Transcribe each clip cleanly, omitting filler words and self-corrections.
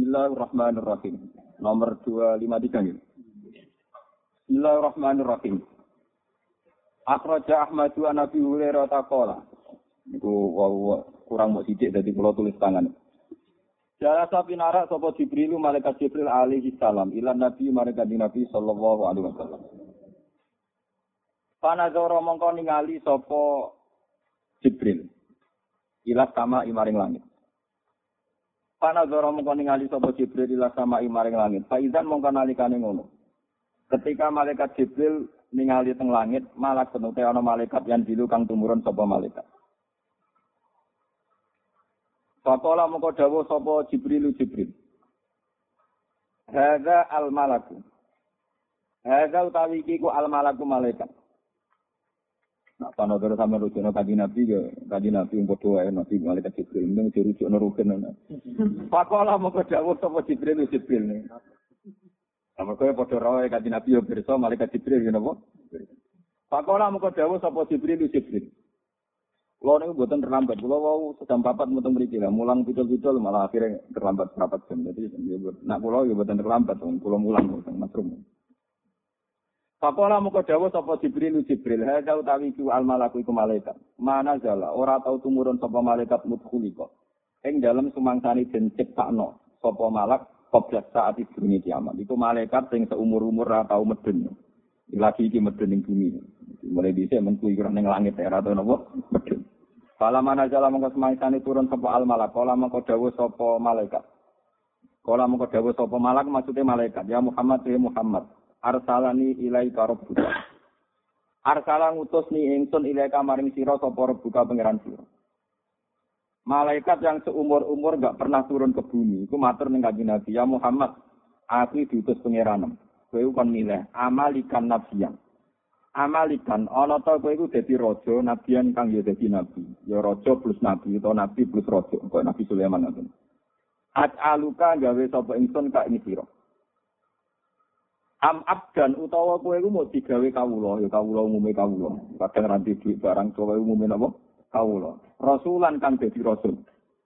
Bismillahirrahmanirrahim. Nomor 253 nggih. Bismillahirrahmanirrahim. Akhraja Ahmad wa Nabi Hurairah taqala. Niku kurang mau sithik dadi kula tulis tangan. Jala sapinara sapa Jibril malaikat Jibril alaihi salam ila Nabi malaikat Nabi sallallahu alaihi wasallam. Panazara mongko ningali sapa Jibril ila sama imaring langit. Panazara mongko ningali sapa Jibril ila sama imaring langit. Faizan mongko nalikane ngono. Ketika malaikat Jibril ningali teng langit, malak penute ana malaikat yang dilu kang tumurun sapa malaikat. Faqala mongko dawuh sapa Jibril. Hadza al-malaku. Hadza utawi iki ku al-malaku malaikat. Nah, panodoro sampe rujukno kanjeng Nabi ya, kanjeng Nabi padha wae Nabi malaikat Jibril ning dirujukno rugen. Faqala mongko dawuh sapa Jibril. Sama kowe padha rawe kanjeng Nabi ya pirsa malaikat Jibril ya napa? Faqala mongko dawuh sapa Jibril. Kulo niku mboten terlambat. Kulo wau sedang papat muteng mriki lah, mulang pitul-pitul malah akhirnya terlambat papat jam. Jadi nak kulo ya mboten terlambat, kulo mulang mboten masrum. Pakola muka dawuh sapa Jibril, hadza utawi ku al malaku iku malaikat. Mana jala ora tau tumurun sapa malaikat mudkhulika. Ing dalem sumangsane den ciptakno sapa malak qabla saat dunya kiamat. Iku malaikat sing seumur-umur ora tau medhen. Lagi iki medhen ning bumi. Mulai dhisik menku iki ning langit ora tau napa medhen. Kala mana jala mongko sumangsane turun sapa al malak. Kala mongko dawuh sapa malaikat. Kala mongko dawuh sapa malak maksude malaikat. Ya Muhammad, ya Muhammad. Arsalani ilaika rabbuka. Arsala ngutus ni ingsun ilaika maring sira sapa rabbuka pangeran sira. Malaikat yang seumur-umur enggak pernah turun ke bumi, iku matur ning kanjeng Nabi, ya Muhammad, aku diutus pangeran. Kowe kon milih amalikan nabiyan. Amalikan ana ta kowe iku dadi raja, nabiyan kang ya dadi nabi. Ya raja plus nabi utawa nabi plus raja, kaya Nabi Sulaiman ngoten. At'aluka gawe sapa ingsun ka ing sira. Am abdan utawa kowe iku mau digawe kawula, ya kawula umume kawula. Kadang ranti dhuwit barang kowe umume napa? Kawula. Rasulan kang dadi rasul.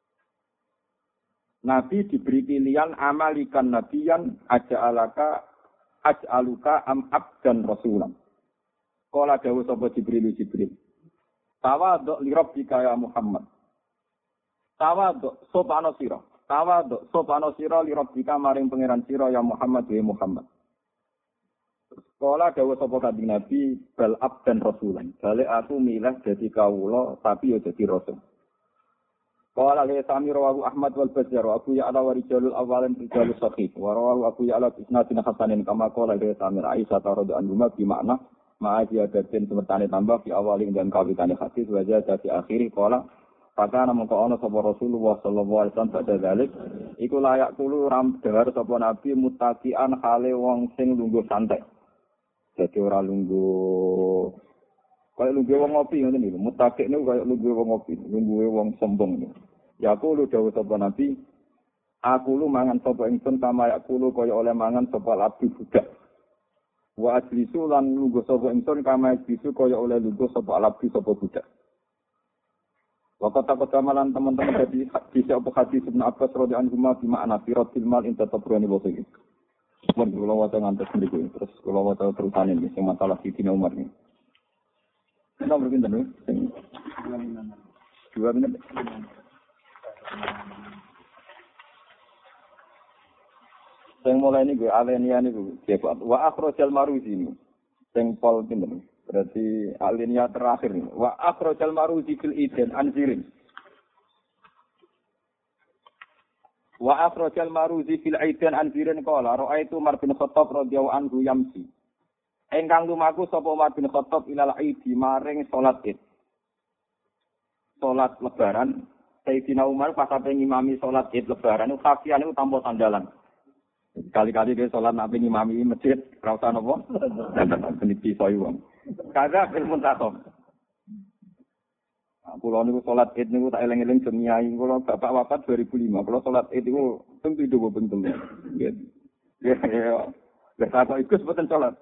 Nabi diberi pilihan amalikan nabiyan aj'aluka am abdan rasulan. Kala dawuh sapa Jibril. Tawadhu li rabbika ya Muhammad. Tawadhu sopano sira li rabbika maring pangeran sira ya Muhammad ya Muhammad. Kala dawuh sapa kanjeng Nabi bal abdan rasulan. Balik aku milih dadi kawula tapi ya dadi rasul. Kala le sami rawahu Ahmad wal Bazzar wa Abu Ya'la wa rijalul awalin rijalus sahih. Wa rawahu Abu Ya'la isnadin hasanin kama qala le sami Aisyah radhiyallahu anha bi makna ma'aji adatin semertane tambah di awalin dan kawitane hadis wajah dadi akhiri kala pakana mongko ana sapa Rasulullah sallallahu alaihi wasallam pada dalik iku layak kulo ram dahar sapa Nabi mutakian hale wong sing lungguh santai. Jadi ora lungguh kaya lungguh wong ngopi ngoten niku. Mutakik niku kaya lungguh wong ngopi, lungguhe wong sombong niku. Ya kulo dawuh sapa Nabi, aku lu mangan sapa ingsun kama yak kulo kaya oleh mangan sapa abdi budak. Wa ajlisu lan lungguh sapa ingsun kama ajlisu kaya oleh lungguh sapa abdi sapa budak. Waktu takut amalan teman-teman jadi hadis apa hadis Ibnu Abbas radhiyallahu anhu bi makna firatil mal inta tabrani bosiki. Mun kula waca ngantos mriku terus kula waca terusane iki sing masalah Sidina Umar iki. Nomor pinten lho? 2 menit. Sing mulai niku alenia niku jebak wa akhrajal maruzi niku. Sing pol pinten? Berarti alenia terakhir niku. Wa akhrajal maruzi fil idan anzirin. Wa akhrajal maruzi fil aidan anzirin qala ra'aitu Umar bin Khattab radhiyallahu anhu yamsi. Engkang lumaku sapa Umar bin Khattab ilal aidi maring salat Id. Salat lebaran Sayyidina Umar pas ape ngimami salat Id lebaran niku kafian niku tanpa sandalan. Kali-kali dia salat nak ngimami masjid ora usah napa? Sandalan peniti soyu wong. Kaza fil muntakhab. Kulo niku salat Id niku tak eling-eling jemiai kulo bapak wafat 2005. Kulo salat Id niku ping 7 ping 3. Nggih. Ya. Lah kok iku sebeten salat.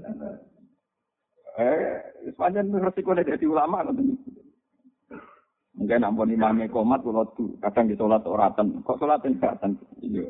Sepanjang resiko dadi ulama ngoten. Mungkin ampun imame komat kula kadang di salat oratan. Kok salat enggatan? Iya.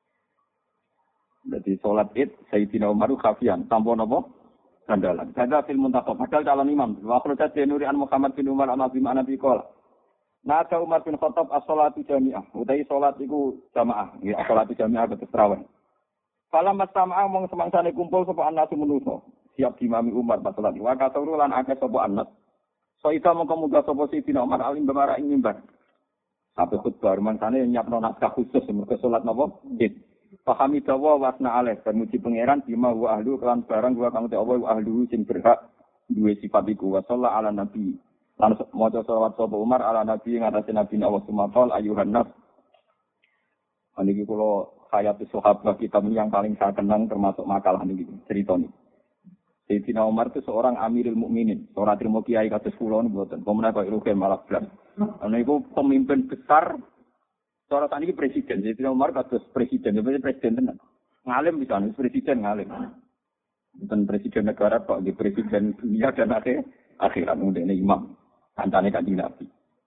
Jadi salat Id Sayyidina Umar khafian tanpa napa? Sandalan. Kada fil muntaqab padahal calon imam. Wa akhraja Nuri an Muhammad bin Umar an Abi Ma'an bi qala. Nada Umar bin Khattab as-salatu jami'ah. Utai salat iku jamaah. Ya salatu jami'ah ketus tarawih. Fala mastama'a mong semangsane kumpul sapa anak menusa. Siap dimami Umar pas salat. Wa kasuru lan akeh sapa anak. So ita mongko muga sapa Sayyidina Umar alim bemara ing mimbar. Sampai khutbah mangsane nyiapno naskah khusus mergo salat napa? Id. Pahami dawa wasna alaih dan muji pangeran bima wa ahlu kelan barang wa kang Allah wa ahlu sing berhak duwe sifat iku wa sallallahu ala nabi lan maca selawat sapa Umar ala nabi ngatasi nabi Allah sumakal ayuhan nas niki kula hayat sahabat kita yang paling saya kenang termasuk makalah niki cerita niki Sayyidina Umar itu seorang Amirul Mukminin seorang terima kiai kados kula niku mboten pemenang kok rugen malah blas niku pemimpin besar. Cara tadi presiden, jadi Umar kados presiden, jadi presiden tenan. Ngalim bisa, presiden ngalim. Bukan presiden negara kok, di presiden dunia dan akhirat mungkin imam. Antane kanjeng Nabi.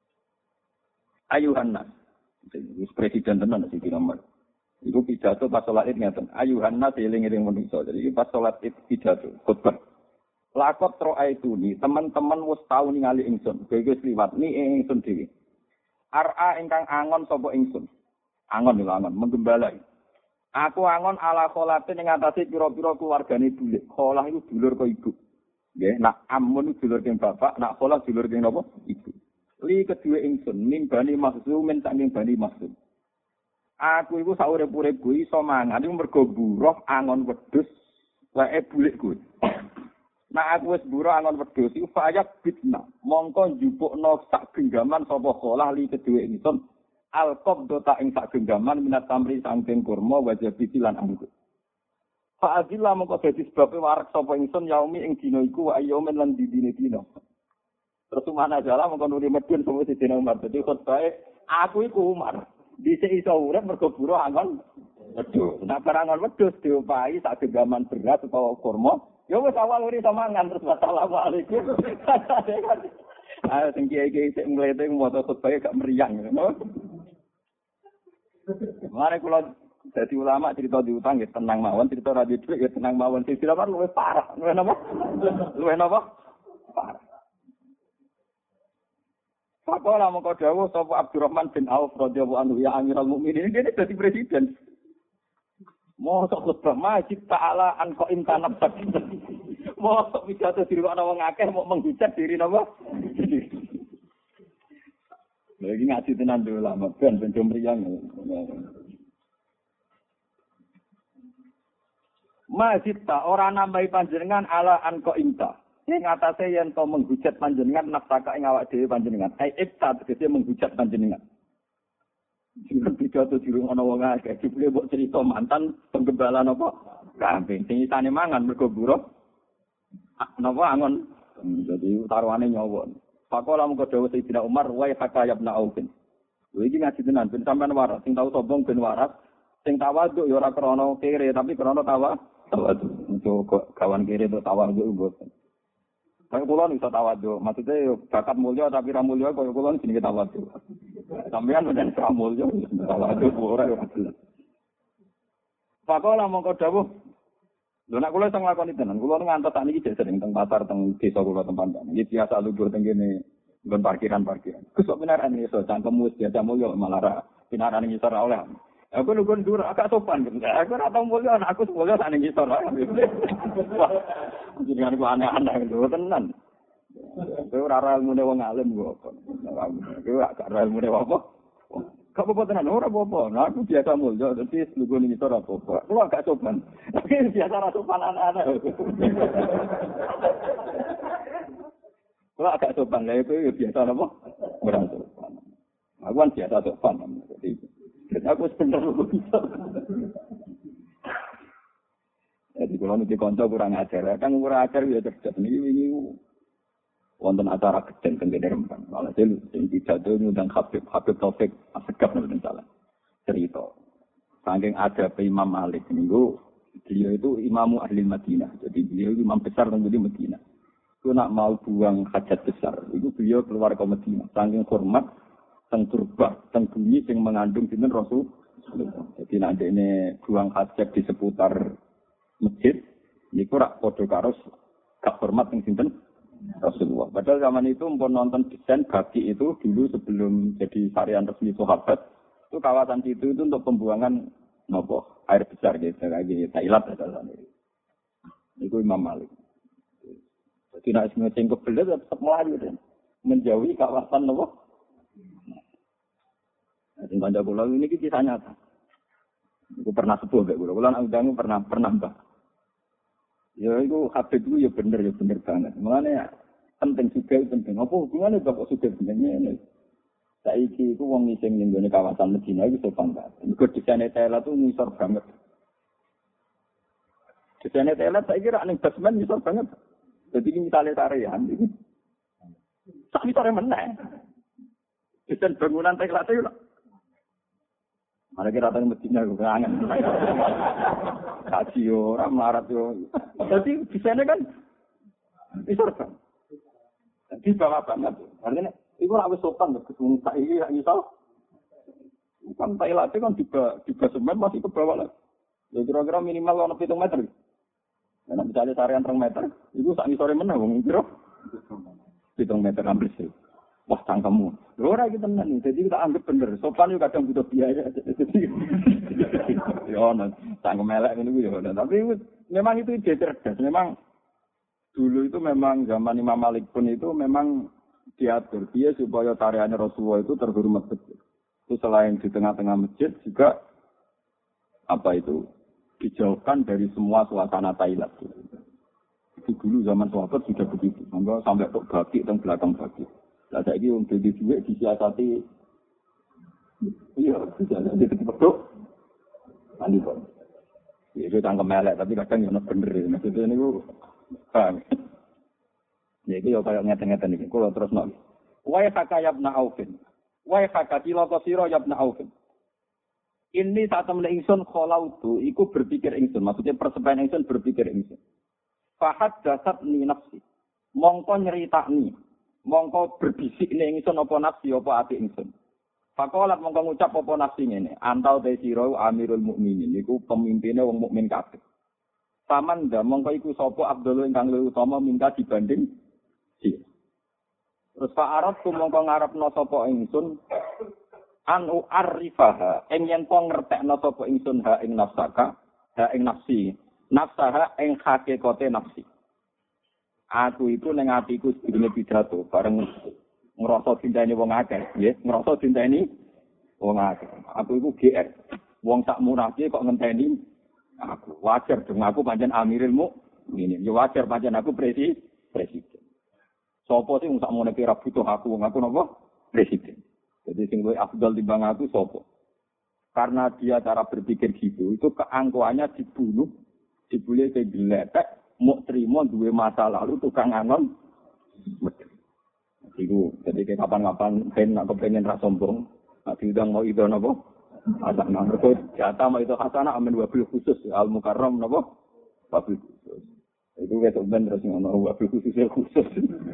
Ayuhan nas, presiden tenan si Umar. Iku pidato pas salat Id ngaten. Ayuhan nas eling-eling manusa. Jadi pas salat Id pidato khutbah. Lakot ro'aituni, teman-teman wis tau ningali ingsun. Kowe liwat ni ingsun dhewe. Ar'a ingkang angon sapa ingsun. Angon lho angon menggembalai. Aku angon ala kholatin ing atase pira-pira keluargane bulik. Kholah iku dulur kok ibu. Nggih, nak amun dulur keng bapak, nak kholah dulur keng napa? Ibu. Li kedue ingsun nimbani makhzumin saking bani makhzum. Aku iku saurip-uripku iso mangan iku mergo buruh angon wedhus wae bulik kuwi. Nah aku wis buruh angon wedhus iku fayak bitna. Mongko njupukno sak genggaman sapa kholah li kedue ingsun. Al-qob dota ing sak genggaman minat tamri sangking kurma wajah lan anggur. Fa'adillah mongko dadi sebabe warak sapa ingsun yaumi ing dina iku wa ayyamin lan dina. Terus mana jala mongko nuli medun sapa Sayyidina Umar. Dadi khotbahe aku iku Umar. Dhisik iso urip mergo buruh angon wedhus. Nah barangan wedhus diopahi sak genggaman beras utawa kurma. Ya wis awal uri samangan terus assalamualaikum. Ayo sing kiai-kiai sik mlete maca khotbah gak meriang ngono. Mare kula dadi ulama cerita diutang ya tenang mawon, cerita radio dhuwit ya tenang mawon. Sing dirapat luwih parah. Luwih napa? Luwih napa? Parah. Pakola mongko dawuh sapa Abdurrahman bin Auf radhiyallahu anhu ya Amirul Mukminin ini dadi presiden. Mosok khotbah majid ta'ala an qaim tanab sak. Mosok pidato diri ana wong akeh mau menghujat diri napa? Lagi ngaji tenan dulu lama ben mriyang. Majid ta ora nambahi panjenengan ala an qaim ta. Ing atase yen to menghujat panjenengan nafsaka ing awak dhewe panjenengan. Ai ibta tegese menghujat panjenengan. Sing pidato diri ana wong akeh jebule mbok cerita mantan penggembala napa kambing sing isane mangan mergo buruh napa angon jadi taruhane nyawa pakola mung dawuh Sayyidina Umar wa hakayabna aukin iki ngaji tenan ben sampean waras sing tau sombong ben waras sing tawadhu ya ora krana kere tapi krana tawadhu untuk kawan kere itu tawadhu mboten kaya kula iso tawadhu maksudnya bakat mulya tapi ra mulya kaya kula jenenge tawadhu sampeyan menen ra mulya tawadhu ora jelas pakola mung dawuh lho nek kula iso nglakoni tenan kula ngantos sakniki jek sering teng pasar teng desa kula tempat iki biasa lugur teng kene nggon parkiran Gus kok beneran iso cangkemmu biasa mulya malah ra pinaran ngisor oleh aku lugur dur agak sopan aku ora tau mulya aku mulya sak ning ngisor jenengan ku aneh-aneh lho tenan kowe ora ilmune wong alim kok kowe gak ora ilmune apa gak apa tenan ora apa nah aku biasa mulya dadi lugu ning ngisor apa kula gak sopan tapi biasa ra sopan aneh-aneh kula gak sopan lha kowe biasa apa ora sopan aku kan biasa sopan jadi aku sebenarnya bisa. Jadi kalau nanti konco kurang ajar, kan kurang ajar ya cerdas. Ini wonten acara kecil tenggelam Rembang. Malah saya yang tidak tahu ngundang Habib Taufik Asegaf nanti salah cerita. Saking ada Imam Malik minggu, beliau itu imamu ahli Madinah. Jadi beliau imam besar tentang di Madinah. Itu nak mau buang hajat besar, itu beliau keluar ke Madinah. Saking hormat, teng turbah, teng bumi yang mengandung sinten Rasul. Jadi nanti ini buang hajat di seputar masjid, ini kurang podo karos gak hormat yang sinten Rasulullah. Padahal zaman itu mpun nonton desain bagi itu dulu sebelum jadi syariat resmi sahabat, itu kawasan itu untuk pembuangan air besar gitu, kayak Thailand ada sana. Itu Imam Malik. Jadi nak ngeceng kebelet tetap melayu dan menjauhi kawasan nopo. Nah, sing kanca kula ini kisah nyata. Aku pernah sepuh mbek kula nang undangu pernah mbah. Ya itu habis itu ya bener banget. Makanya penting juga penting. Apa hubungannya bapak sudah benernya? Saiki iku wong sing ning gone kawasan Medina iku sopan banget. Iku desaine Thailand tuh ngisor banget. Desaine Thailand saiki ra ning basement ngisor banget. Jadi ini misalnya tarian, ini tak misalnya menang. Desain bangunan Thailand itu, mana kira datang Medina gue kangen. Kaji orang melarat yo. Jadi desainnya kan misal kan, di bawah banget. Artinya itu harus sopan loh. Kesun tak ini misal, kan Thailand itu kan di basement masih ke bawah lah. Ya kira-kira minimal kalau 7 meter. Nah, misalnya tarian 3 meter, itu saat sore menang, kira 7 meter hampir sih. Wah, cangkemmu. Ora kita tenan, jadi kita anggap bener. Sopan itu kadang butuh biaya. Jadi, ya, cangkem elek ini ya. Tapi memang itu ide cerdas. Memang dulu itu memang zaman Imam Malik pun itu memang diatur dia supaya tariannya Rasulullah itu terhormat betul. Itu selain di tengah-tengah masjid juga apa itu? Dijauhkan dari semua suasana Thailand. Itu dulu zaman sahabat sudah begitu. Sampai tok bagi dan belakang bagi. Lah saiki wong dadi dhuwit disiasati. Iya, disiasati betul. Andi kok. Ya itu tangkem melek tapi kadang yo bener. Maksudnya niku paham. Ya iki yo kaya ngeten-ngeten iki. Kulo terus nok. Wa yakayabna aufin. Wa yakatila qasira yabna aufin. Ini saat temen ingsun kholautu, iku berpikir ingsun. Maksudnya persebayan ingsun berpikir ingsun. Fahad dasat ni nafsi. Mongko nyeritakni. Mongko berbisik ni ingsun apa nafsi, apa ati ingsun. Fakolat mongko ngucap apa nafsi ini. Antau tesirau amirul mu'minin. Iku pemimpinnya wong mukmin kabeh. Samanda mongko iku sopo abdullah ingkang luwih utama minta dibanding si. Terus fa'arat ku mongko ngarepno sapa ingsun. Anu arifaha ing yen kok ngertekno sapa ingsun ha ing nafsaka ha ing nafsi nafsaha ing hakikate nafsi aku itu ning atiku sedurunge pidato bareng ngrasa cintane wong akeh nggih ngrasa cintane wong akeh aku iku GR wong sak murahke kok ngenteni aku wajar dong aku pancen amiril mukminin ya wajar pancen aku presiden sapa sing sak mene kira butuh aku napa presiden. Jadi sing luwih afdal timbang aku sapa? Karena dia cara berpikir gitu, itu keangkuhannya dibunuh, dibully ke geletek, mau terima duwe masa lalu tukang angon. Iku, jadi kayak kapan-kapan ben aku pengen ra sombong, nak diundang mau itu napa? Asak nang mergo jatah mau itu hasanah amin wabil khusus al mukarram napa? Wabil khusus. Itu wis ben terus ngono wabil khusus.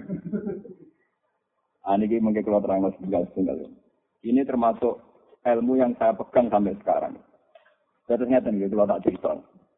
Ini mungkin kalau terang setunggal. Ini termasuk ilmu yang saya pegang sampai sekarang. Ternyata nih kalau tak cerita.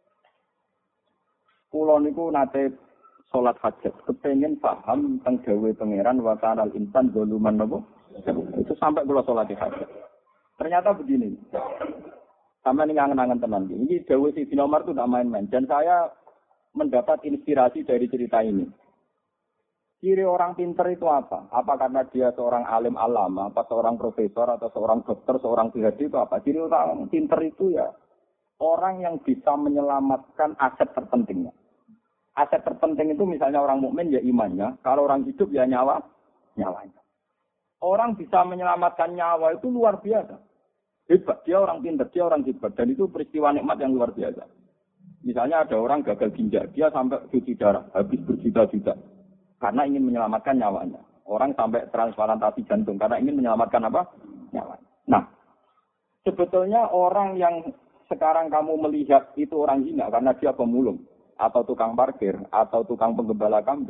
Kulo niku nate sholat hajat, kepengen paham tentang gawe pangeran wa kanal insan doluman nopo. Itu sampai kulo sholat hajat. Ternyata begini. Sampai ini ngangen-ngangen tenan. Ini gawe si Umar itu tidak main-main. Dan saya mendapat inspirasi dari cerita ini. Ciri orang pinter itu apa? Apa karena dia seorang alim alama, apa seorang profesor, atau seorang dokter, seorang PhD itu apa? Ciri orang pinter itu ya orang yang bisa menyelamatkan aset terpentingnya. Aset terpenting itu misalnya orang mukmin ya imannya, kalau orang hidup ya nyawanya. Orang bisa menyelamatkan nyawa itu luar biasa. Hebat, dia orang pinter, dia orang hebat. Dan itu peristiwa nikmat yang luar biasa. Misalnya ada orang gagal ginjal, dia sampai cuci darah, habis berjuta-juta. Karena ingin menyelamatkan nyawanya. Orang sampai transplantasi jantung karena ingin menyelamatkan apa? Nyawanya. Nah, sebetulnya orang yang sekarang kamu melihat itu orang hina karena dia pemulung atau tukang parkir atau tukang penggembala kambing.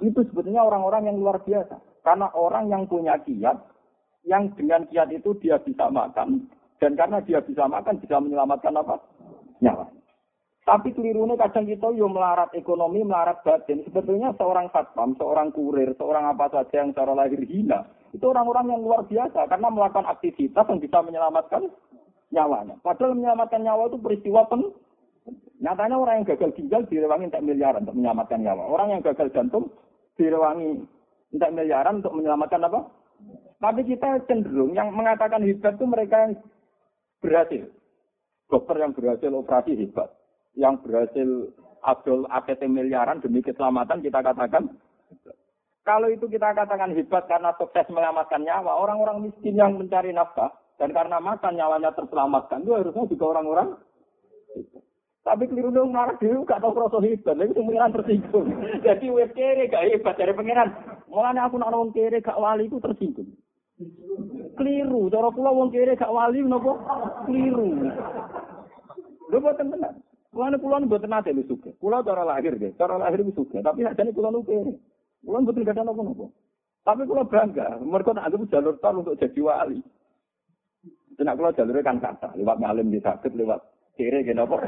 Itu sebetulnya orang-orang yang luar biasa. Karena orang yang punya kiat, yang dengan kiat itu dia bisa makan. Dan karena dia bisa makan, bisa menyelamatkan apa? Nyawa. Tapi kelirunya kadang kita melarat ekonomi, melarat batin. Sebetulnya seorang satpam, seorang kurir, seorang apa saja yang secara lahir hina, itu orang-orang yang luar biasa. Karena melakukan aktivitas yang bisa menyelamatkan nyawanya. Padahal menyelamatkan nyawa itu peristiwa nyatanya orang yang gagal ginjal direwangi entek miliaran untuk menyelamatkan nyawa. Orang yang gagal jantung direwangi entek miliaran untuk menyelamatkan apa? Tapi kita cenderung yang mengatakan hebat itu mereka yang berhasil. Dokter yang berhasil operasi hebat. Yang berhasil adol APT miliaran demi keselamatan kita katakan. Kalau itu kita katakan hebat karena sukses menyelamatkan nyawa, orang-orang miskin yang mencari nafkah dan karena makan nyawanya terselamatkan itu harusnya juga orang-orang hebat. Tapi keliru dong marah dulu gak tahu rasa hebat, lagi pengiran tersinggung. Jadi wes kere gak hebat dari pengiran. Mulanya aku nak wong kere gak wali itu tersinggung. Keliru, cara kula wong kere gak wali napa? Keliru. Lho boten tenan. Kula mboten nate lho sugih. Kula cara lahir nggih, cara lahir wis sugih, tapi sakjane kula nu kere. Kula mboten gadah napa-napa. Tapi kula bangga, mergo tak anggap jalur tol untuk jadi wali. Tenak kula jalure kan kata, lewat ngalim di sakit, lewat kere nggih napa?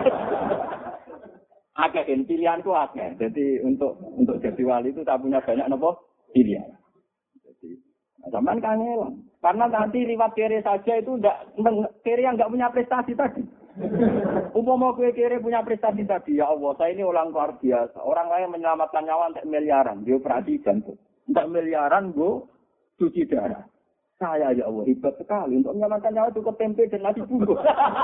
Akeh pilihanku akeh. Jadi untuk jadi wali itu tak punya banyak napa? Pilihan. Jadi zaman kangelan. Karena nanti lewat kere saja itu kere yang enggak punya prestasi tadi. Umpama kowe kere punya prestasi tadi, ya Allah, saya ini orang luar biasa. Orang lain menyelamatkan nyawa entek miliaran, dioperasi jantung. Entek miliaran go cuci darah. Saya ya Allah hebat sekali untuk menyelamatkan nyawa cukup tempe dan nasi bungkus.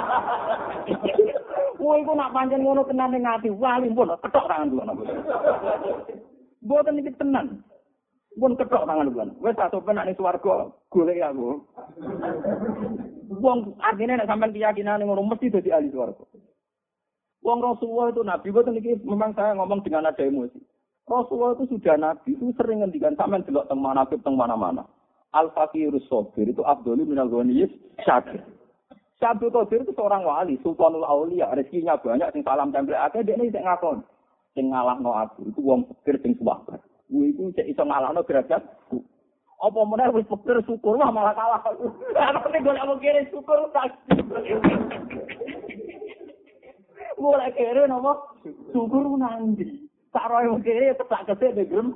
Woi, kok nak pancen ngono tenan ning ati wali pun ketok tangan kula napa. Mboten iki tenan. Pun ketok tangan kula. Wis tak sopen nek swarga golek aku. Wong artine nek sampean keyakinane ngono mesti dadi ahli swarga. Wong Rasulullah itu nabi, boten iki memang saya ngomong dengan ada emosi. Rasulullah itu sudah nabi, itu sering ngendikan sampean delok teng manaqib teng mana-mana. Al-Fakirus Sobir itu Abdullah minal Ghaniyis Syakir. Syabdul Qadir itu seorang wali, Sultanul Aulia, rezekinya banyak, sing salam tempel akeh, dia ini sing ngakon. Sing ngalahno aku, itu wong fakir sing suwabar. Kuwi iku sik iso ngalahno derajat. Apa meneh wis fakir syukur lah malah kalah. Aku nek golek wong kere syukur tak. Golek kere napa? Syukur nanti. Sak roe wong kere tetak kesik ngrem.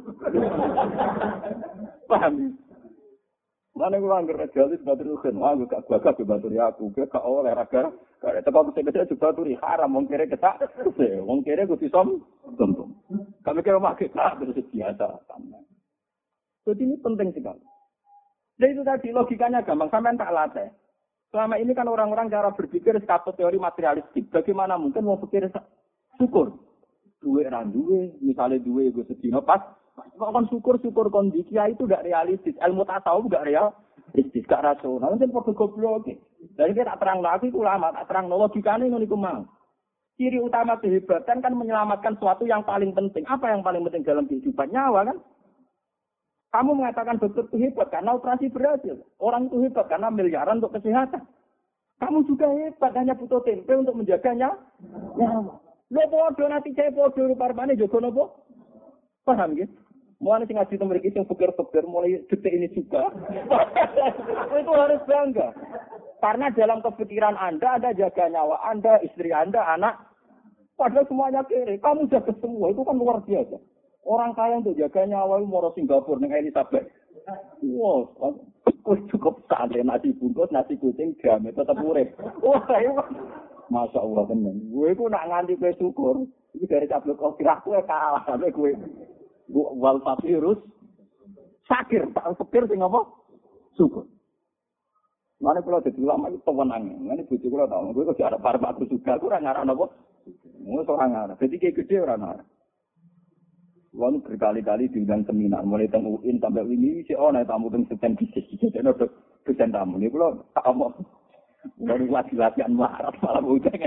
Paham? Mana gue anggur regalis batur kan, aku gak bakat baturi aku, gak oleh raga, gak teko kecil juga baturi haram, wong kere ketak, wong kere gue disom, tentu. Kami kira makai tak terus biasa. Jadi ini penting sekali. Jadi itu tadi logikanya gampang, sampai tak latih. Selama ini kan orang-orang cara berpikir skapot teori materialistik. Bagaimana mungkin mau pikir syukur? Duwe randuwe, misalnya duwe gue sedino pas. Kon syukur kondisi itu tidak realistis. Ilmu tasawuf tidak realistis, gak rasional. Nanti podo goblok. Jadi kita tak terang lagi ulama, tak terang logikane ngono iku mang. Ciri utama kehebatan kan menyelamatkan sesuatu yang paling penting. Apa yang paling penting dalam kehidupan? Nyawa kan? Kamu mengatakan dokter itu hebat karena operasi berhasil. Orang itu hebat karena miliaran untuk kesehatan. Kamu juga hebat hanya butuh tempe untuk menjaganya. Nyawa. Lo podo nanti saya podo rupa-rupanya jogo nopo? Paham gitu? Mulai sing ngaji temen iki sing pikir-pikir mulai detik ini juga. Itu harus bangga. Karena dalam kepikiran Anda jaga nyawa Anda, istri Anda, anak. Padahal semuanya kere. Kamu jaga semua. Itu kan luar biasa. Orang kaya untuk jaga nyawa itu mau Singapura dengan Elizabeth. Wow. Cukup santai nasi bungkus, nasi kucing, game tetap urip. Wah, Masya Allah tenan. Gue itu nak nganti gue syukur. Itu dari cablok kau kira gue kalah sampai gue. Wal fakirus sakir, tak fakir sing apa? Syukur. Mane kula dadi ulama iki pewenang. Mane bojo kula tau, kowe kok arep arep aku juga aku ora ngarep apa? Wis ora ngarep. Dadi ki gede ora ngarep. Wong berkali-kali diundang seminar mulai teng UIN sampai ini si ana tamu teng seten bisnis. Jadi ono dosen tamu niku kula tak omong. Baru latihan marat malah bocah.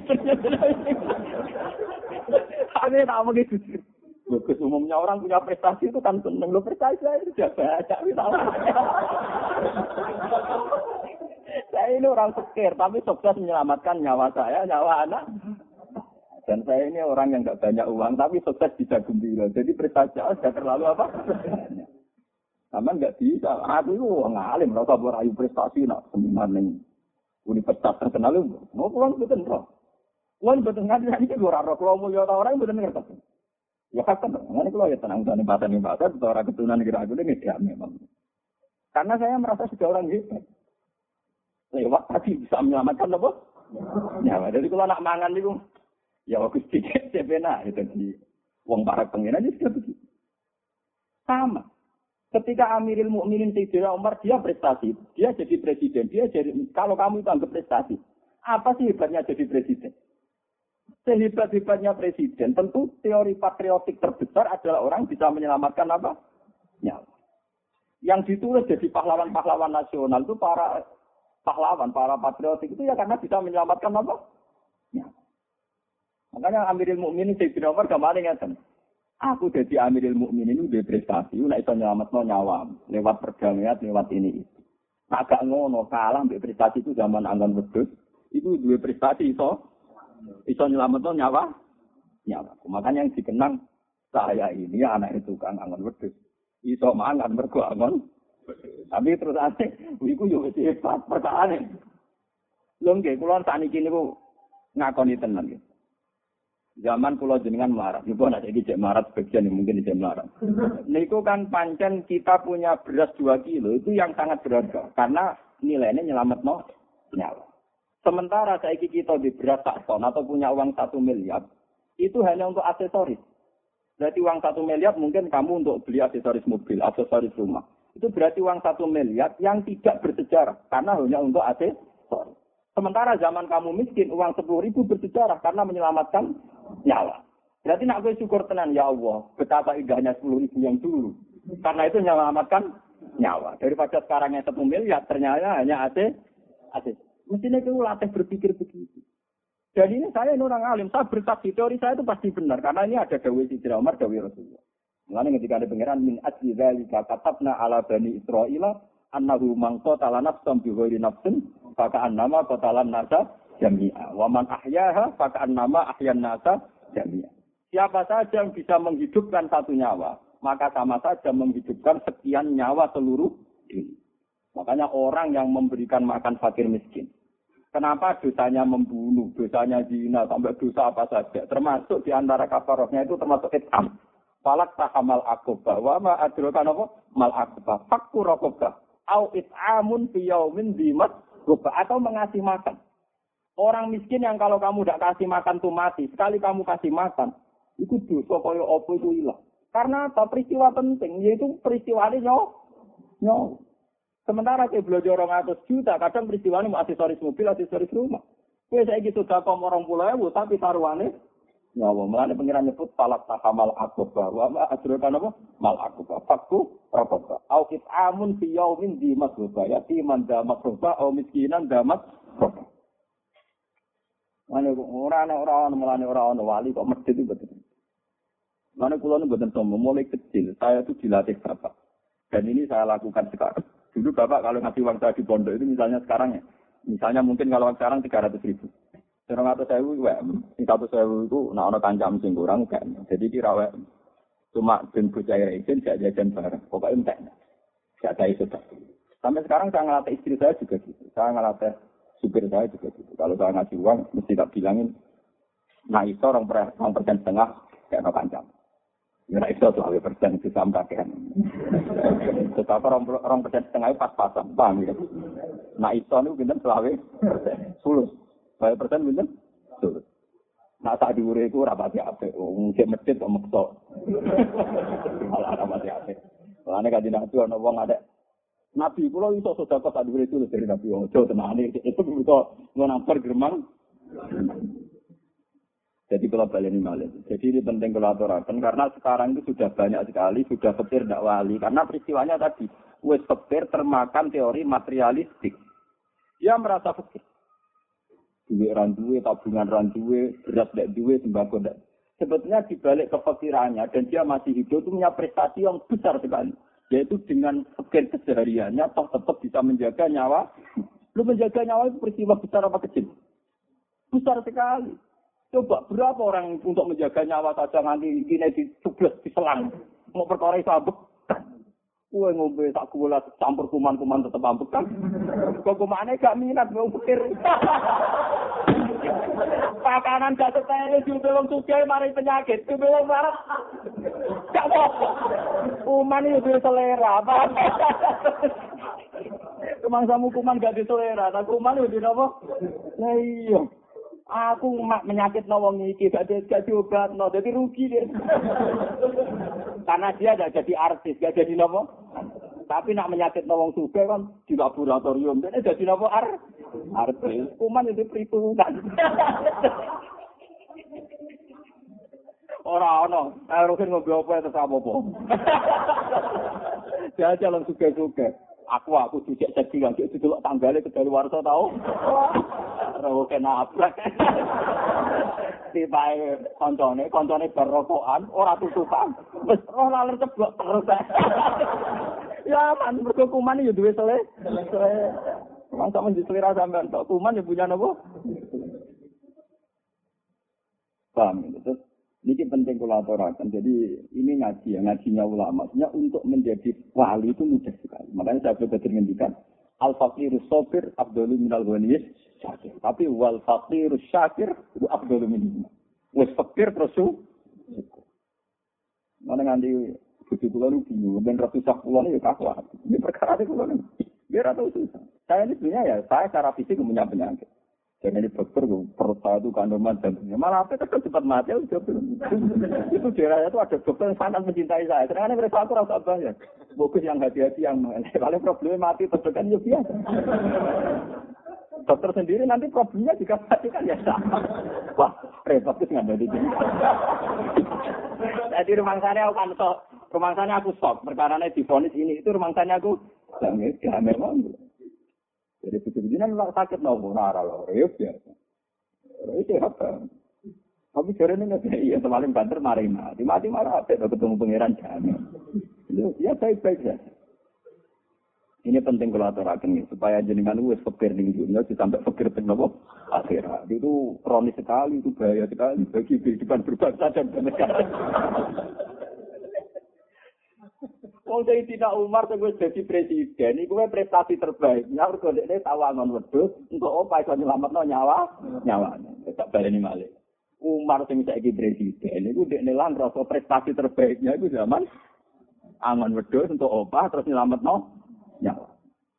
Ane tak omong gitu. Bagus umumnya orang punya prestasi itu kan seneng. Lo prestasi saya sudah baca. Saya ini orang fakir, tapi sukses menyelamatkan nyawa saya, nyawa anak. Dan saya ini orang yang nggak banyak uang, tapi sukses bisa gembira. Jadi prestasi sudah terlalu apa? Sama nggak bisa. Aku itu ngalim, rasa berayu prestasi, nak seminar nih. Universitas terkenal itu. Mau pulang betul roh. Pulang betul nggak bisa ini orang roh. Kalau mau jauh orang betul ngerti. Ya kan, nanti kalau ya tenang tenang bahasa, orang keturunan kira-kira itu nggak memang. Karena saya merasa sudah orang hebat. Lewat tadi bisa menyelamatkan apa? Nyawa. Jadi kalau nak mangan itu. Ya waktu sedikit sebenarnya itu di wong para pengiran itu sudah begitu. Sama. Ketika Amirul Mukminin Sayyidina Umar dia prestasi, dia jadi presiden, dia jadi kalau kamu itu anggap prestasi, apa sih hebatnya jadi presiden? Sehebat-hebatnya presiden, tentu teori patriotik terbesar adalah orang bisa menyelamatkan apa? Nyawa. Yang ditulis jadi pahlawan-pahlawan nasional itu para pahlawan, para patriotik itu ya karena bisa menyelamatkan apa? Nyawa. Makanya Amirul Mukminin Sayyidina Umar kemarin ngatakan, aku jadi Amirul Mukminin itu prestasi, nek iso nyelametno nyawa lewat perdamaian, lewat ini. Agak ngono kalah mbek prestasi itu zaman anggan wedhus, itu dua prestasi iso nyelametno nyawa. Makanya yang dikenang saya ini anak itu kan anggan wedhus. Iso mangan mergo angon. Tapi terus ate iku yo wis hebat perkarane. Lho nggih kula sakniki niku ngakoni tenan nggih. Zaman kula jenengan melarat, niku ana iki cek melarat sebagian mungkin cek melarat. Niku kan pancen kita punya beras 2 kilo itu yang sangat berharga karena nilainya nyelametno nyawa. Sementara saiki kita di beras 1 ton atau punya uang 1 miliar, itu hanya untuk aksesoris. Berarti uang 1 miliar mungkin kamu untuk beli aksesoris mobil, aksesoris rumah. Itu berarti uang 1 miliar yang tidak bersejarah karena hanya untuk aksesoris. Sementara zaman kamu miskin, uang 10.000 bersejarah karena menyelamatkan nyawa. Berarti nak gue syukur tenan, ya Allah, betapa indahnya 10.000 yang dulu. Karena itu menyelamatkan nyawa. Daripada sekarang yang 1 miliar, ternyata hanya AC. Mestinya kita latih berpikir begitu. Dan ini saya ini orang alim, saya bersaksi, teori saya itu pasti benar. Karena ini ada dawai Sayyidina Umar, dawai Rasulullah. Mengenai ketika ada pengiran, min ajli dzalika katabna ala bani Israila, annahu man qatala nafsan bi ghairi nafsin fa ka'annama qatala an-nasa jami'a wa man ahyaha fa ka'annama ahyan nasa jami'a. Siapa saja yang bisa menghidupkan satu nyawa, maka sama saja menghidupkan sekian nyawa seluruh dunia. Makanya orang yang memberikan makan fakir miskin. Kenapa dosanya membunuh, dosanya zina, sampai dosa apa saja, termasuk di antara kafarahnya itu termasuk it'am. Falak tahamal akobah, wa ma adraka napa mal akobah, fakku raqabah. Au it'amun fi yaumin dimat goba atau mengasih makan. Orang miskin yang kalau kamu tidak kasih makan tuh mati. Sekali kamu kasih makan, itu dosa kaya apa itu hilang. Karena apa? Peristiwa penting, yaitu peristiwa ini nyawa. Sementara saya belajar 200 juta, kadang peristiwa ini mau aksesoris mobil, aksesoris rumah. Saya gitu dakom 20.000, tapi taruhannya nyawa. Mulanya pengiran nyebut falak tahamal akobah. Wa adraka napa mal akobah. Fakku raqabah. Au it'amun fi yaumin di masrubah. Yati man damat rubah au miskinan damat rubah. Mulane ora wali kok medhit itu betul. Mulane kula nu mboten sombong, mulai kecil saya itu dilatih bapak. Dan ini saya lakukan sekarang. Dulu bapak kalau ngasih uang saya di pondok itu misalnya sekarang ya. Misalnya mungkin kalau sekarang 300.000. 100.000 itu ana kancam sing kurang gak. Jadi kira cuma ben bocah izin gak jajan bareng. Pokoke entek. Gak ada itu. Sampai sekarang saya ngelatih istri saya juga gitu. Saya ngelatih supir saya juga gitu. Kalau saya ngasih uang mesti tak bilangin nah iso 2,5% kayak no kancam. Ya iso 2% itu sama kakean. Tetapi 2,5% pas-pasan, paham ya. Nah iso niku pinten 20%. Sulus. 2% pinten? Sulus. Nah sak dhuwure iku ora pati apik. Wong sing medhit kok meksa. Malah ora pati apik. Lane kanjeng Nabi ana wong ada Nabi kula iso sedekah sak dhuwure itu dari Nabi wong Jawa tenane itu iso ngono geremang. Jadi kalau baleni malih. Jadi ini penting kalau aturaken karena sekarang itu sudah banyak sekali sudah fikir ndak wali karena peristiwanya tadi wis fikir termakan teori materialistik. Dia merasa fikir. Duit randuwe, tabungan randuwe, beras ndak duwe, sembako ndak. Sebetulnya dibalik kefikirannya dan dia masih hidup itu punya prestasi yang besar sekali. Yaitu dengan fikir kesehariannya toh tetap bisa menjaga nyawa. Lu menjaga nyawa itu peristiwa besar apa kecil? Besar sekali. Coba berapa orang untuk menjaga nyawa saja nanti ini dicubles, diselang. Mau perkara sabuk. Kue ngombe tak gula campur kuman-kuman tetep ambek kan. Kok kumane gak minat mau pikir. Pakanan gak setene diumpel sugih mari penyakit. Diumpel marah. Gak apa. Kuman itu selera. Kemangsamu kuman gak diselera, tak kuman itu apa? Lah iya. Aku menyakit wong iki gak diobatno, jadi rugi dia. Karena dia gak jadi artis, gak jadi nopo. Tapi nak menyakit wong sugih kan di laboratorium, jadi nopo artis. Kuman itu perhitungan. Ora ono, rugen ngombe apa terus apa-apa. Dia jalan sugih-sugih. Aku dicek jadi lagi didelok tanggale ke dalu warsa tau. Ora kena abrak. Tibae koncone berokokan, ora tutupan. Wis roh laler ceblok terus. Ya man mergo kuman yo duwe selera. Wong sampeyan diselera sampean tok kuman yo punya napa? Paham itu. Ini penting kula aturaken. Jadi ini ngaji ya, ngajinya ulama. Maksudnya untuk menjadi wali itu mudah sekali. Makanya saya sudah ngendikan al-faqirus sabir afdalu minal ghaniyis syakir. Tapi wal faqirus syakir itu afdalu minhu. Wis fakir terus syukur. Mana nganti bojo kula lu bingung ben ratusan kula ya kakuat. Ini perkara iki kula biar atau susah. Saya ini sebenarnya ya saya secara fisik punya penyakit. Jangan ini dokter, perut saya itu kandungan jantungnya. Malah apa kan cepat mati. Itu daerahnya itu ada dokter yang sangat mencintai saya. Sedangkan mereka aku rasa banyak. Bagus yang hati-hati yang paling problemnya mati terdekat ya biasa. Dokter sendiri nanti problemnya juga mati kan ya sama. Wah, repot itu nggak ada di sini. Jadi rumah sana aku kan sok. Rumah sana aku sok. Perkaranya divonis ini. Itu rumah sana aku. Ya memang. Jadi begini memang sakit nopo nara loh, ya biasa. Itu apa? Tapi sore ini nggak iya, semalam banter mati marah apa? Ketemu pangeran jamin. Ya baik-baik saja. Ini penting kalau aturaken supaya jenengan wis fakir ning dunia sampai fakir teng nopo akhirat. Itu kronis sekali, itu bahaya sekali bagi kehidupan berbangsa dan bernegara. Wong Sayyidina Umar sing wis dadi presiden iku prestasi terbaik. Nyaur kok dekne tawangon wedhus untuk apa iso nyelametno nyawane. Tak baleni malih. Umar sing saiki presiden iku dekne lan rasa prestasi terbaiknya iku zaman angon wedhus untuk apa terus nyelametno nyawa.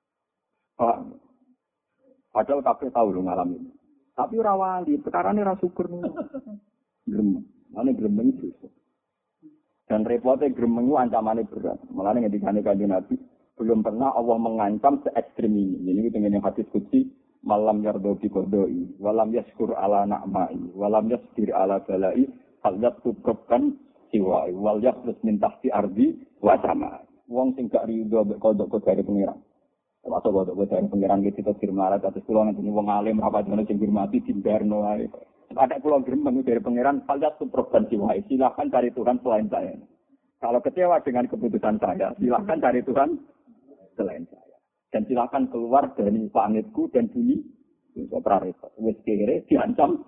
Padahal kabeh tau lho ngalami. Tapi ora wali, perkarane ora syukur. Gremeng. Ane gremeng itu. Dan repotnya gremeng itu ancamannya berat. Malah ngendikane Kanjeng Nabi, belum pernah Allah mengancam se-ekstrim ini. Ini dengan yang hadis qudsi, malam yardo bi qadai, walam yaskur ala na'mai, walam yasbir ala balai, fal yatubkan siwai, wal yaqrus min tahti ardi wa sama. Wong sing gak rido mbek kodok dari pengiran. Termasuk kodok dari pengiran kita firmarat atas kula ngene wong alim rapat ngono sing hormati dimbarno ae. Ada pulau gremeng dari pangeran, lihat subprobansi wahai, silahkan cari Tuhan selain saya. Kalau kecewa dengan keputusan saya, silahkan cari Tuhan selain saya. Dan silahkan keluar dari planet,ku dan bumi. Itu prarepot. Wes kere diancam.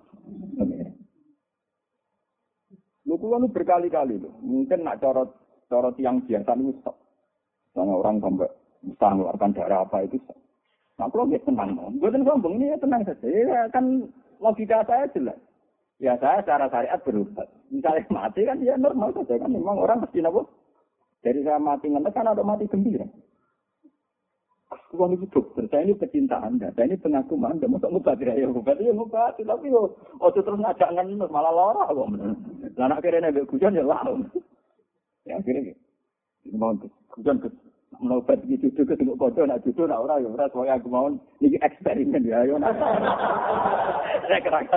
Lu pulau berkali-kali loh. Mungkin nak corot yang biasa itu stop. Karena orang sampai bisa mengeluarkan darah apa itu stop. Nah kalau dia tenang, bukan sombong ini ya tenang saja. Ya, kan logika saya jelas. Ya saya secara syariat berubah. Misalnya mati kan ya normal saja kan. Memang orang mesti apa? Dari saya mati ngenes kan ada mati gembira. Uang itu dokter, saya ini pecinta Anda. Saya ini pengagum Anda. Masa ngobati ya ngobati. Tapi terus ngajak ngenes malah lara kok. Nah akhirnya nabi hujan ya lalu. Ya akhirnya mau hujan menobat gitu juga tengok kode nak judul nak ora ya ora soalnya aku mau ini eksperimen ya ayo nak saya kerakat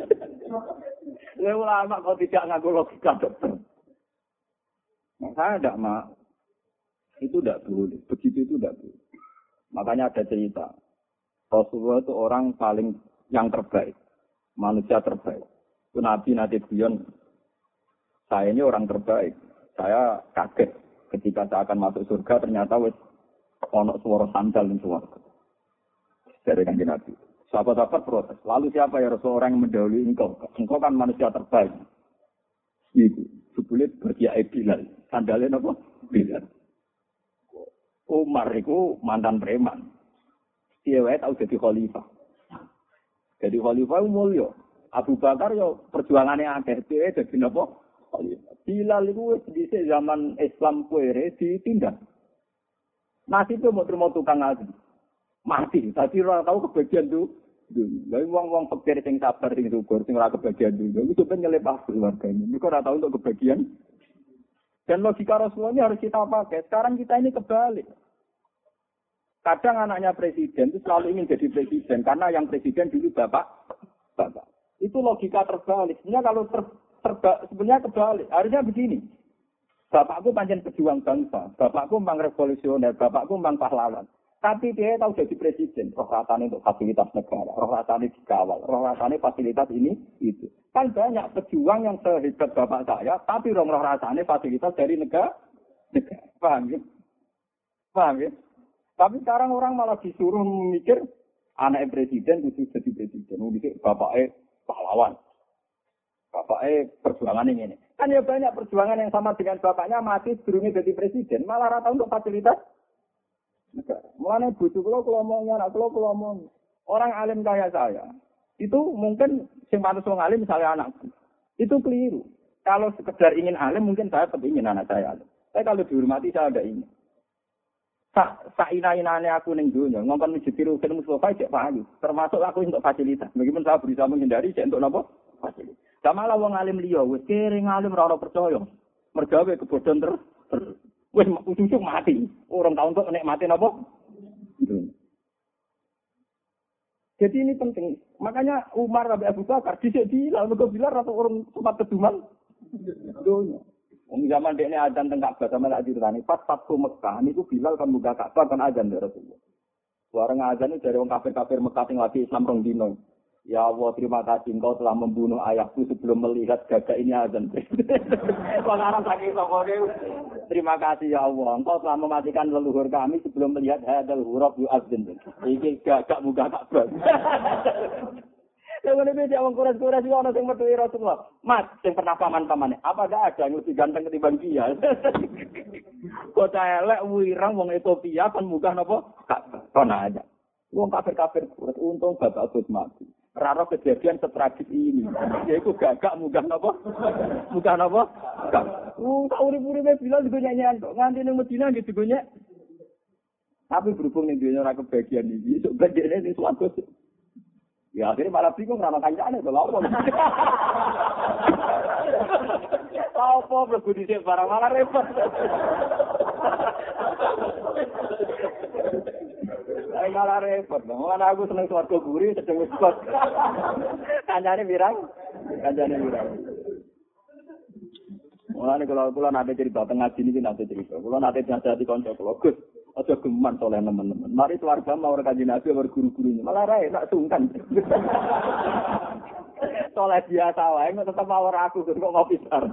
ulama kok tidak ngaku logika dokter. Nah, saya tidak mau itu tidak boleh begitu itu tidak boleh. Makanya ada cerita Rasulullah itu orang paling yang terbaik, manusia terbaik. Itu Nabi Guyon, saya ini orang terbaik. Saya kaget ketika saya akan masuk surga, ternyata wis ono suara sandal ning surga. Dari Kanjeng Nabi. Sahabat-sahabat protes. Lalu siapa ya Rasulullah orang yang mendahului engkau? Engkau kan manusia terbaik. Itu. Sebelum berkiai Bilal. Sandalnya apa? Bilal. Umar itu mantan preman. Dia tahu jadi khalifah. Jadi khalifah itu mulia. Abu Bakar yo perjuangannya akeh. Dia jadi apa? Khalifah. Bilal itu di zaman Islam kuere ditindak. Nasib itu mau terima tukang ngaji. Mati. Tadi orang tahu kebagian itu. Lalu wong fakir sing sabar sing syukur sing ora kebagian dulu. Itu ben nyelepas keluarganya. Mereka ora tahu untuk kebagian. Dan logika Rasulullah ini harus kita pakai. Sekarang kita ini kebalik. Kadang anaknya presiden itu selalu ingin jadi presiden karena yang presiden dulu bapak. Itu logika terbalik. Sebenarnya kalau sebenarnya kebalik. Harusnya begini. Bapakku pancen pejuang bangsa, bapakku memang revolusioner, bapakku memang pahlawan. Tapi dia tahu jadi presiden, roh rasanya untuk fasilitas negara, roh rasanya dikawal, roh rasanya fasilitas ini, itu. Kan banyak pejuang yang sehebat bapak saya, tapi roh rasanya fasilitas dari negara. Paham ya? Paham ya? Tapi sekarang orang malah disuruh mikir, anak presiden itu jadi presiden. Mikir bapaknya pahlawan. Bapaknya perjuangan ini. Kan ya banyak perjuangan yang sama dengan bapaknya mati sebelumnya jadi presiden. Malah rata untuk fasilitas negara. Mulanya bujuk kalau ngomongnya, anak kalau ngomong. Orang alim kayak saya, itu mungkin yang pantas orang alim misalnya anak. Itu keliru. Kalau sekedar ingin alim, mungkin saya tetap ingin anak saya alim. Tapi kalau dihormati, saya ada ingin. Saina-inane aku ning dunya, ngomong menjetiru film Mustafa cek payu. Termasuk aku untuk fasilitas. Meskipun saya berusaha menghindari cek untuk napa? Fasilitas. Samalah wong alim liya wis kering alim ora percaya. Mergawe kebodohan terus. Wis usuk mati. Orang tau untuk nikmati napa? Jadi ini penting. Makanya Umar Rabi Abu Bakar dhisik Bilal mergo Bilal rata orang tempat keduman dunya. Wong zaman dekne adzan teng Ka'bah sampe tak dicerani pas Fathu Mekah niku Bilal kan buka Ka'bah kan adzan ya Rasulullah. Suara adzan itu dari wong kafir-kafir Mekah sing lagi Islam rong dino. Ya Allah, terima kasih engkau telah membunuh ayahku sebelum melihat gagak ini azan. Wong Arab saking sokone. Terima kasih ya Allah, engkau telah mematikan leluhur kami sebelum melihat hadal huruf yu'adzin. Iki gagak muga Ka'bah. Lha ngene iki wong kuras-kuras iki ana sing metu Rasulullah. Mas, sing pernah paman-pamane, apa enggak ada yang lebih ganteng ketimbang dia? Kota elek wirang wong Ethiopia kan muga napa? Ka'bah. Kono aja. Wong kafir-kafir kuras untung bapak Gus mati. Raro kejadian setragis ini. Yaitu gagak munggah napa? Munggah napa? Gak. Tak urip-uripe Bilal juga nyanyian kok. Nganti ning Madinah nggih digonya. Tapi berhubung ning dunya ora kebagian iki, sok bedene ning swarga. Ya akhirnya malah bingung ora kancane lho apa. Apa mlebu dhisik barang malah repot. Saya malah repot. Mulane aku seneng swarga gurih sedeng wis kok. Kancane pirang? Mulane kalau kula nate cerita teng ngaji niki nate cerita. Kula nate nasihati kanca kula, Gus, aja geman soleh teman-teman. Mari keluarga mau kanjeng Nabi ora guru-gurunya. Malah ra enak sungkan. Soleh biasa wae kok tetep awor aku kok ngopi sar.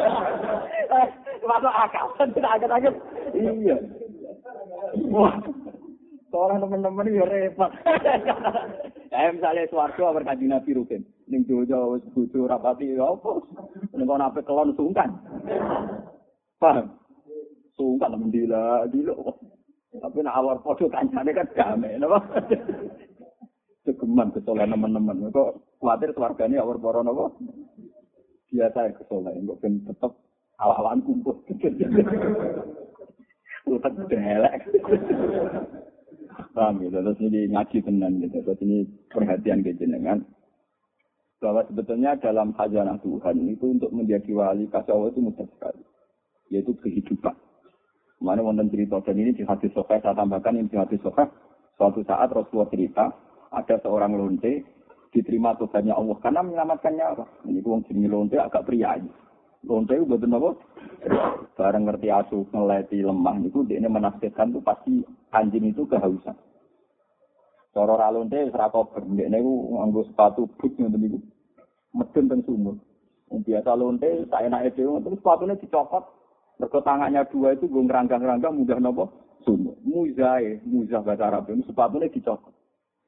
Masuk akal, tidak. Iya. Wah. Soalnya teman-teman ya repot. Misalnya swarga abar kanjeng Nabi rugen. Ning donya wis bojo rapati ya apa? Ning kono ape kelon sungkan. Paham? Sungkan mendila dilo. Tapi nek awar padha kancane kan damai napa? Segeman kesolan teman-teman. Kok kuwatir swargane awar para napa? Biasa kesolan kok ben tetep awak-awakan kumpul. Utek delek. Paham ya, terus ini ngaji tenan gitu. Terus ini perhatian ke jenengan bahwa sebetulnya dalam khazanah Tuhan itu untuk menjadi wali kasih itu mudah sekali, yaitu kehidupan. Mana wonten cerita dan ini di hadis sahih saya tambahkan ini di hadis sahih suatu saat Rasulullah cerita ada seorang lonte diterima Tuhannya Allah karena menyelamatkan nyawa. Ini wong jenenge lonte agak priayi. Lonte itu betul apa? Barang ngerti asuh ngeleti lemah itu dia menafsirkan itu pasti anjing itu kehausan. Cara ra lonte wis ra kober, ndekne iku nganggo sepatu boot ngoten niku. Medun teng sumur. Wong biasa lonte saenake dhewe terus sepatune dicopot. Mergo tangannya dua itu nggo ngranggang-ranggang mudah napa? Sumur. Muzah bahasa Arab itu sepatune dicopot.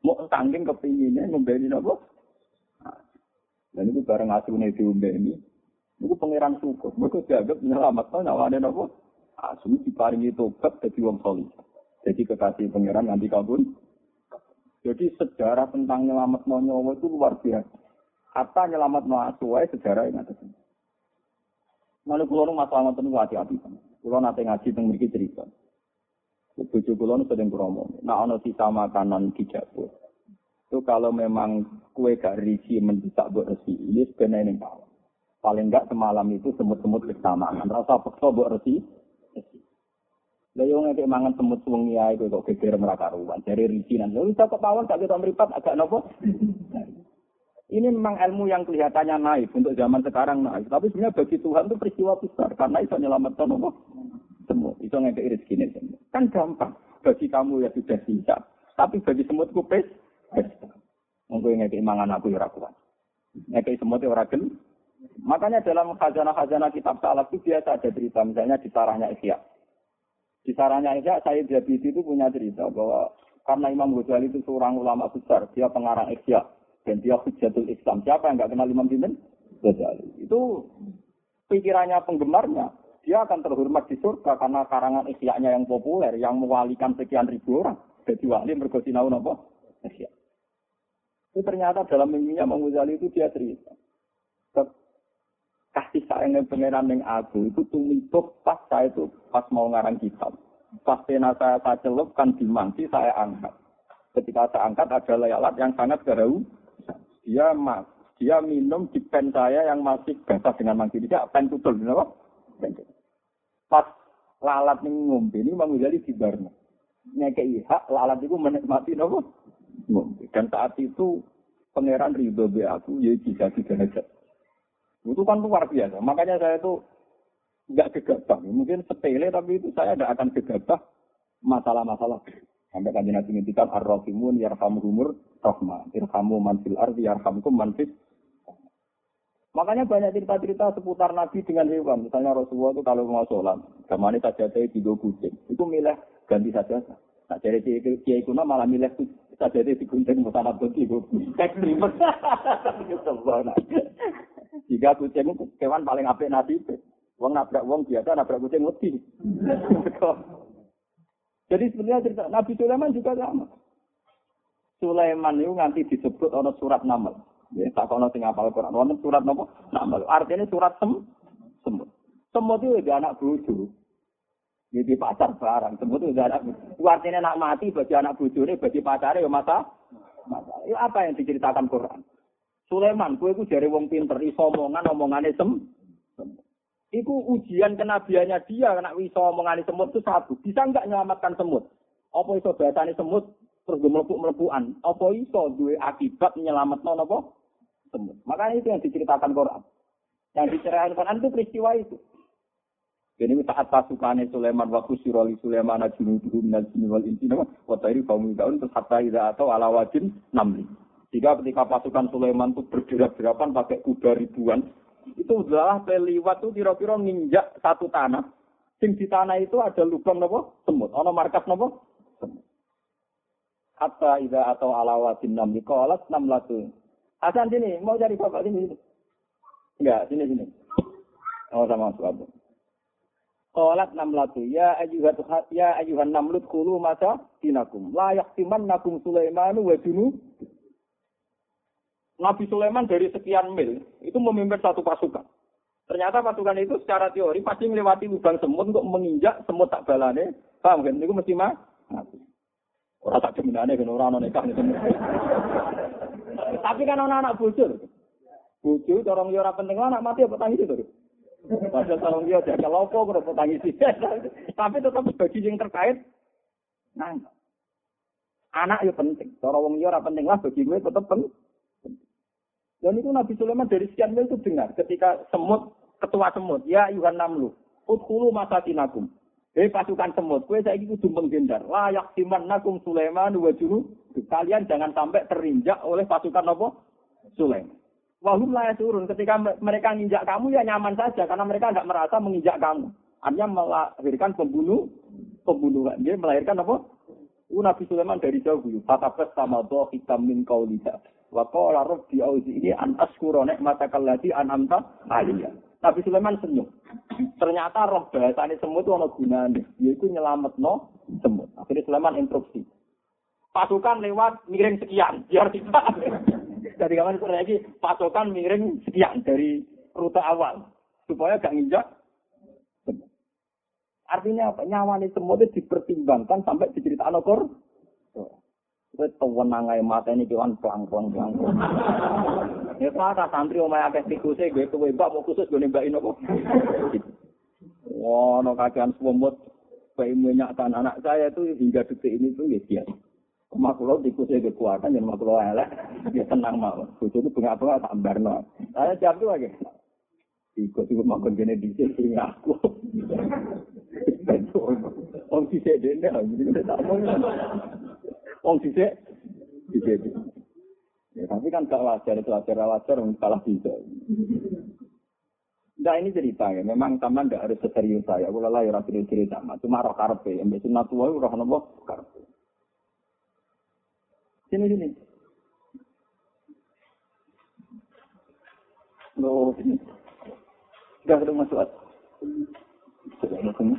Mau saking kepinginnya ngombeni napa? Dan itu bareng asune diombeni. Iku pangeran syukur. Mergo dianggap nyelametno nyawane napa? Asu diparingi tobat dadi wong saleh. Jadi kekasih pangeran nganti kabun. Jadi sejarah tentang nyelametno nyawa itu luar biasa. Hatta nyelametno asu wae sejarah yang ada. Mana kula nu masalah ngoten niku ati-ati. Kula nate ngaji teng mriki cerita. Bojo kula nu sedeng kromo. Nek ana sisa makanan di dapur. Itu kalau memang kue gak risi mendesak mbok resi, ini sebenarnya ning bawah. Paling enggak semalam itu semut-semut bersamaan. Rasa peksa mbok resi. Lah yo ngekek mangan semut wengi ae kok geger ora karuan. Jare risi nang lho iso kok pawon gak ketok mripat agak napa. Ini memang ilmu yang kelihatannya naif untuk zaman sekarang naif. Tapi sebenarnya bagi Tuhan itu peristiwa besar. Karena itu nyelamatkan apa? Semut. Itu ngekei rezeki ini. Kan gampang. Bagi kamu ya sudah siap. Tapi bagi semut itu pesta. Mungkin ngekei mangan aku ya kuat. Ngekei semut ya gel. Makanya dalam khazanah-khazanah kitab salaf itu biasa ada cerita. Misalnya di sarahnya Ihya. Di sarahnya Ihya, Sayyid Jabidi itu punya cerita bahwa karena Imam Ghazali itu seorang ulama besar. Dia pengarang Ihya. Dan dia Hujjatul Islam. Siapa yang enggak kenal Imam Ghazali? Itu pikirannya penggemarnya. Dia akan terhormat di surga karena karangan Ihya-nya yang populer, yang mewalikan sekian ribu orang. Jadi wali mergo sinau napa? Ihya. Itu ternyata dalam mimpinya Imam Ghazali itu dia cerita. Kasih sayangnya pangeran yang aku itu tumituk pas saya itu pas mau ngarang kitab. Pas pena saya celupkan di mangsi saya angkat. Ketika saya angkat ada layalat yang sangat gerau. Dia minum di pen saya yang masih basah dengan mangsi. Dia pen tutul, kenapa? Pas lalat ngombe ini Imam Ghazali dibarno. Ngekei hak lalat itu menikmati napa? Ngombe. Dan saat itu pangeran ridho be aku ya bisa derajat. Itu kan luar biasa. Makanya saya itu enggak gegabah. Mungkin sepele tapi itu saya tidak akan gegabah masalah-masalah. Sampai kanjeng Nabi ngendikan ar-rahimun yarhamuhumur rahmah. Irhamu man fil ardi yarhamkum man fis. Makanya banyak cerita-cerita seputar Nabi dengan hewan. Misalnya Rasulullah itu kalau mau sholat, zamane sajadahe digo kucing. Itu milih ganti sajadah. Nah, dari kiai kuno malah milih sajadah digunting mutanab digo. Ekstrim. Jika kucing itu kewan paling apik nasib. Wong nabrak wong biasa nabrak kucing wedi. Jadi sebenarnya cerita Nabi Sulaiman juga sama. Sulaiman itu nanti disebut ono surat Naml. Ya, tak ono sing hafal Quran. Ono surat napa? Naml. Artinya surat semut. Semut itu udah anak bojo. Jadi pacar barang. Semut itu udah anak. Itu artinya nak mati bagi anak bojone, bagi pacare ya mata. Itu apa yang diceritakan Quran? Sulaiman, kowe iku jare wong pinter, iso omongane semut. Iku ujian kenabiannya dia, anak iso omongane semut itu satu. Bisa enggak menyelamatkan semut? Apa iso bahasane semut terus melepukan? Apa iso duwe akibat menyelamatkan apa? Semut. Makanya itu yang diceritakan Quran. Yang diceritakan Quran itu peristiwa itu. Jadi saat pasukannya Sulaiman wa khusyirali Sulaiman junuduhu minal jinni wal insi wa tayri qaumi daun terus hatta idza atau ala wajin namli. Jika ketika pasukan Sulaiman itu berderak-derakan pakai kuda ribuan, itu adalah peliwat itu kira-kira nginjak satu tanah. Sing di tanah itu ada lubang napa? Semut. Ana markas napa? Semut. Hatta idza atau ala wadin namli qalat namlatu. Hasan sini, mau cari bapak sini. Enggak, sini. Oh sama suatu. Qalat namlatu ya ayyuhan namlut khulu masa dinakum. La yaqtimannakum Sulaimanu wa junu. Nabi Sulaiman dari sekian mil itu memimpin satu pasukan. Ternyata pasukan itu secara teori pasti melewati lubang semut untuk menginjak semut tak balane. Paham kan? Itu mesti mati. Orang tak jeminane kan orang nikah nih semut. Tapi kan anak bojo. Bojo dorong ora penting anak mati apa tangis itu. Padahal dorong dia jaga lopo kok tangis. Tapi tetap bagi yang terkait. Nah, anak ya penting. Dorong wong ora penting lah bagi gue tetap penting. Dan itu Nabi Sulaiman dari sekian mil itu dengar ketika ketua semut, ya ayuhan namlu, udkhulu masakinakum. Pasukan semut, kowe saiki kudu menghindar. La yaqtimannakum Sulaiman wa junu. Kalian jangan sampai terinjak oleh pasukan apa? Sulaiman. Wahum la yasurun, ketika mereka nginjak kamu ya nyaman saja karena mereka enggak merasa menginjak kamu. Artinya melahirkan pembunuhan, dia melahirkan apa? Nabi Sulaiman dari jauh dulu. Fatabas sama doh hitam min kauliha. Wa qala rabbi auzi'ni an askura nikmatakal lati an'amta alayya. Nabi Sulaiman senyum. Ternyata roh bahasane semut itu ana gunane, yaiku nyelametno semut. Akhirnya Sulaiman instruksi. Pasukan lewat miring sekian, biar tidak. Dari kapan lagi pasukan miring sekian dari rute awal supaya gak nginjak. Artinya apa? Nyawane semut itu dipertimbangkan sampai diceritakan Al-Qur'an. Wis tenang ae mateni kewan plang-plang. Ya kata santri omahe akeh tikuse gue kowe mbak mau khusus gue nembakin apa. Wah, no kakean semut minyak anak saya itu hingga detik ini tuh ya dia. Makhluk tikusnya kekuatan dan makhluk elek dia tenang mau. Bojoku bengak-bengak tak barno. Saya jawab tuh lagi. Ikut makan gene dhisik sing aku. Wong sithik dene tak mau. Wong sithik ya, tapi kan gak wajar kalah bisa. Nah ini cerita ya, memang taman tidak harus serius saya. Aku lelah ya cerita, cuma roh karpe. Yang sunat tua roh nopo karpe. Sini. Loh, sini. Sudah ketemu masuk. Sudah ketemu.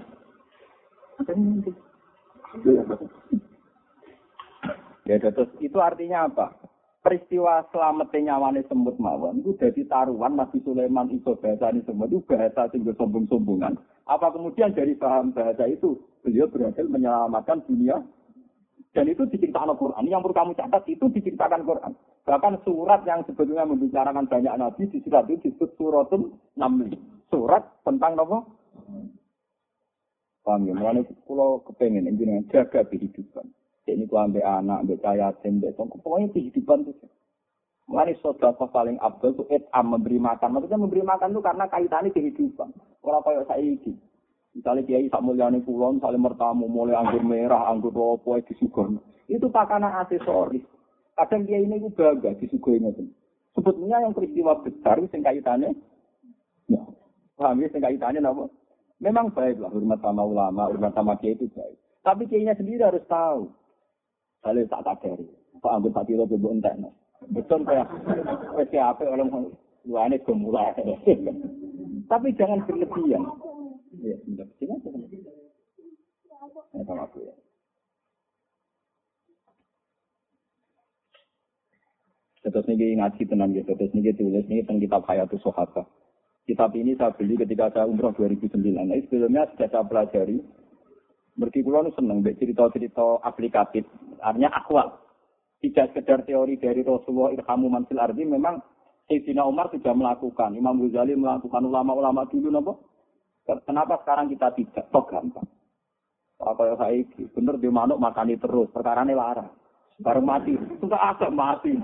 Ya terus itu artinya apa? Peristiwa selamatnya nyawane semut mawon itu jadi taruhan Nabi Sulaiman iso bahasane semut itu bahasa sing sombong-sombongan. Apa kemudian dari paham bahasa itu beliau berhasil menyelamatkan dunia? Dan itu diceritakan Al-Quran. Yang perlu kamu catat itu diceritakan Quran. Bahkan surat yang sebetulnya membicarakan banyak nabi di surat itu disebut suratul Naml. Surat tentang apa? Paham ya? Mulanya kalau kepengen ini jaga kehidupan. Ini ku ambek anak, ambek yatim, ambek tongkol. Pokoknya kehidupan itu. Mulanya sedekah paling abdul itu memberi makan. Maksudnya memberi makan itu karena kaitannya kehidupan. Orang kayak saiki. Misalnya kiai sak mulyane kulon, saling mertamu, mulai anggur merah, anggur opo disuguhkan. Itu pakanan aksesoris. Kadang kiai ini juga bangga disuguhin itu. Sebetulnya yang peristiwa besar itu kaitannya, ya, paham ya, kaitannya apa? Memang baiklah hormat sama ulama, hormat sama kiai itu baik. Tapi kiainya sendiri harus tahu. Saling tak sadari. Pak anggur pati lo bebo entek. Betul kayak apa orang luane gemulai. Tapi jangan berlebihan. Ya, sudah sini aja. Sama aku ya. Terus ini ngaji tenan gitu. Terus ini tulis ini tentang kitab Hayatus Sahabat. Kitab ini saya beli ketika saya umroh 2009. Nah, sebelumnya sudah saya pelajari. Mergi kula nu seneng mbek cerita-cerita aplikatif, artinya akwal. Tidak sekedar teori dari Rasulullah irhamu man fil ardi, memang Sayyidina Umar sudah melakukan, Imam Ghazali melakukan, ulama-ulama dulu napa? Kenapa sekarang kita tidak? Tok gampang. Kaya saiki, bener di manuk makani terus, perkarane larang. Bareng mati, sudah agak mati.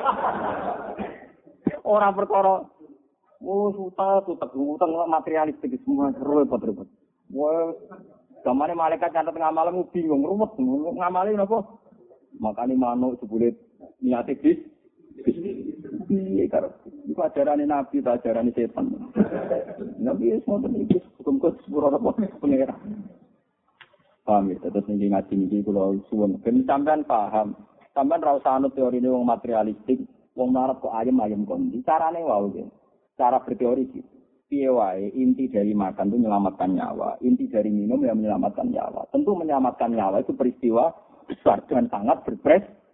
Orang perkara utang materialistik semua repot-repot. Wah, zamane malaikat nyatet ngamalmu bingung, ruwet. Ngamali napa? Makane manuk sebulit niate bis. Piye karo iku ajarane nabi, ajarane setan. Nabi wis ngoten iki, hukum-hukum sepuro apa pengira. Paham ya, terus niki ngaji niki kula suwun ben sampean paham. Sampean ra usah anut teorine wong materialistik, wong marep kok ayem-ayem kon. Carane wae iki. Cara berteori gitu. Piye wae inti dari makan itu menyelamatkan nyawa, inti dari minum ya menyelamatkan nyawa. Tentu menyelamatkan nyawa itu peristiwa besar dan sangat berprestasi.